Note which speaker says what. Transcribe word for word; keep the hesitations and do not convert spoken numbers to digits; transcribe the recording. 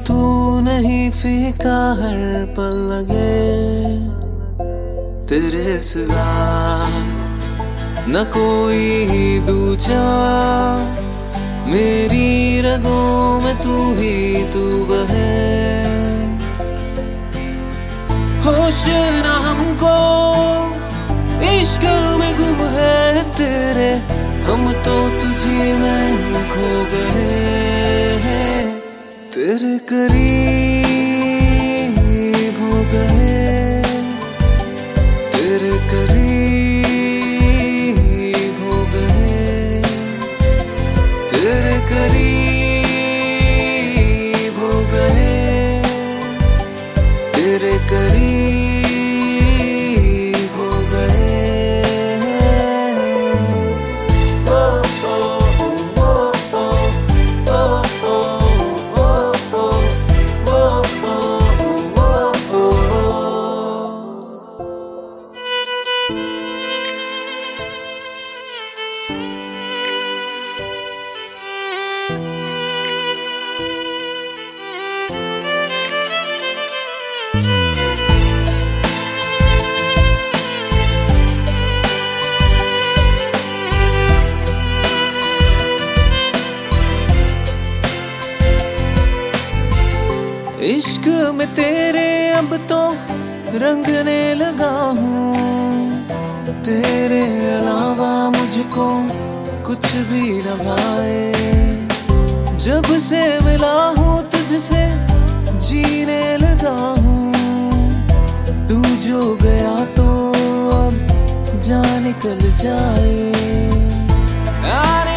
Speaker 1: तू नहीं फीका हर पल लगे तेरे सिवा न कोई दूजा। मेरी रगों में तू ही तू बहे, होश न हमको इश्क में गुम है तेरे, हम तो तुझी में खो गए हैं। तेरे करीब हो गए, तेरे करीब हो गए, तेरे करीब हो गए, तेरे करीब हो गए। इश्क में तेरे अब तो रंगने लगा हूँ, तेरे अलावा मुझको कुछ भी न भाए। जब से मिला हूँ तुझसे जीने लगा हूँ, तू जो गया तो अब जान निकल जाए।